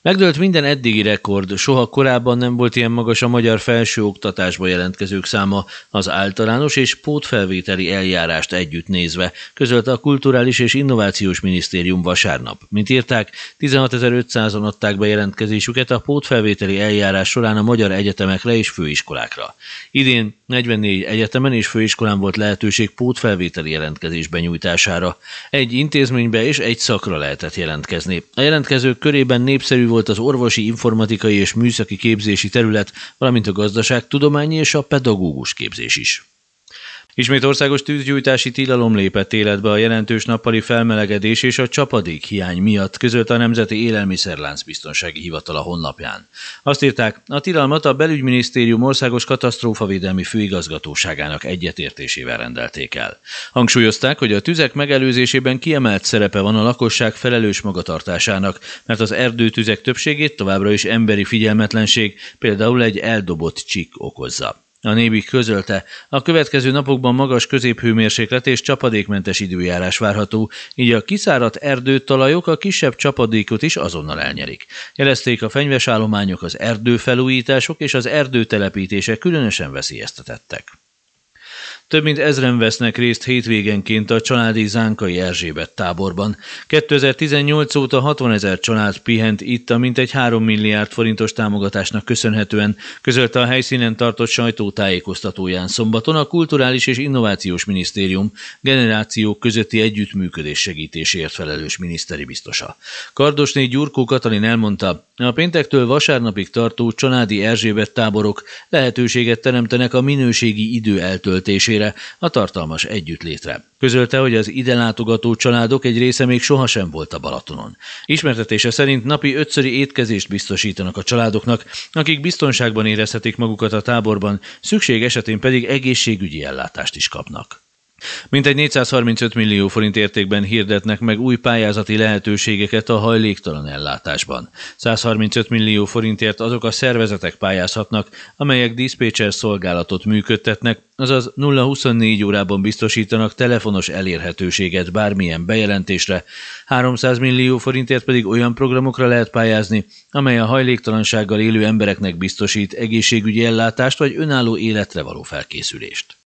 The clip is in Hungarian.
Megdőlt minden eddigi rekord, soha korábban nem volt ilyen magas a magyar felsőoktatásba jelentkezők száma, az általános és pótfelvételi eljárást együtt nézve, közölte a Kulturális és Innovációs Minisztérium vasárnap. Mint írták, 16.500-an adták be jelentkezésüket a pótfelvételi eljárás során a magyar egyetemekre és főiskolákra. Idén 44 egyetemen és főiskolán volt lehetőség pótfelvételi jelentkezés benyújtására. Egy intézménybe és egy szakra lehetett jelentkezni. A jelentkezők körében népszerű volt az orvosi, informatikai és műszaki képzési terület, valamint a gazdaságtudományi és a pedagógus képzés is. Ismét országos tűzgyújtási tilalom lépett életbe a jelentős nappali felmelegedés és a csapadék hiány miatt, közölte a Nemzeti Élelmiszerláncbiztonsági Hivatal a honlapján. Azt írták, a tilalmat a Belügyminisztérium országos katasztrófavédelmi főigazgatóságának egyetértésével rendelték el. Hangsúlyozták, hogy a tüzek megelőzésében kiemelt szerepe van a lakosság felelős magatartásának, mert az erdőtüzek többségét továbbra is emberi figyelmetlenség, például egy eldobott csik okozza. A Nébik közölte, a következő napokban magas középhőmérséklet és csapadékmentes időjárás várható, így a kiszáradt erdőtalajok a kisebb csapadékot is azonnal elnyerik. Jelezték, a fenyves állományok, az erdőfelújítások és az erdőtelepítések különösen veszélyeztetettek. Több mint 1000-en vesznek részt hétvégenként a családi Zánkai Erzsébet táborban. 2018 óta 60 000 család pihent itt a mintegy 3 milliárd forintos támogatásnak köszönhetően, közölte a helyszínen tartott sajtótájékoztatóján szombaton a Kulturális és Innovációs Minisztérium generációk közötti együttműködés segítésért felelős miniszteri biztosa. Kardosné Gyurkó Katalin elmondta, a péntektől vasárnapig tartó családi Erzsébet táborok lehetőséget teremtenek a minőségi idő eltöltésére, a tartalmas együttlétre. Közölte, hogy az ide látogató családok egy része még sohasem volt a Balatonon. Ismertetése szerint napi 5-szöri étkezést biztosítanak a családoknak, akik biztonságban érezhetik magukat a táborban, szükség esetén pedig egészségügyi ellátást is kapnak. Mintegy 435 millió forint értékben hirdetnek meg új pályázati lehetőségeket a hajléktalan ellátásban. 135 millió forintért azok a szervezetek pályázhatnak, amelyek diszpécser szolgálatot működtetnek, azaz 0-24 órában biztosítanak telefonos elérhetőséget bármilyen bejelentésre, 300 millió forintért pedig olyan programokra lehet pályázni, amely a hajléktalansággal élő embereknek biztosít egészségügyi ellátást vagy önálló életre való felkészülést.